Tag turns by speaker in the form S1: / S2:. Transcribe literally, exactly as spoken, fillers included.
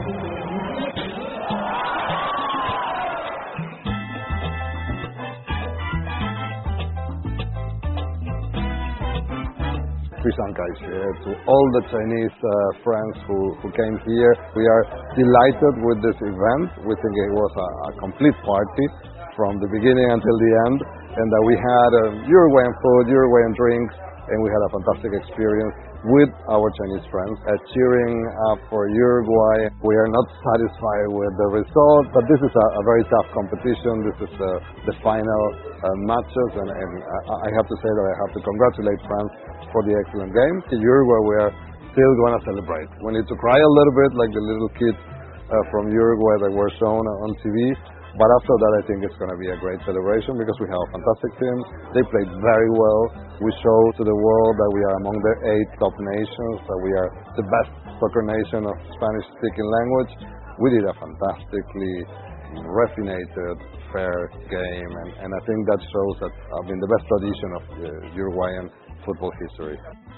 S1: To all the Chinese uh, friends who, who came here, we are delighted with this event. We think it was a, a complete party from the beginning until the end, and that we had uh, Uruguayan food, Uruguayan drinks, and we had a fantastic experience with our Chinese friends, uh, cheering up for Uruguay. We are not satisfied with the result, but this is a, a very tough competition. This is uh, the final uh, matches, and, and I, I have to say that I have to congratulate France for the excellent game. In Uruguay, we are still going to celebrate. We need to cry a little bit, like the little kids uh, from Uruguay that were shown on T V. But after that, I think it's going to be a great celebration because we have a fantastic team. They played very well. We show to the world that we are among the eight top nations, that we are the best soccer nation of Spanish-speaking language. We did a fantastically raffinated, fair game, and, and I think that shows that, I mean, the best tradition of uh, Uruguayan football history.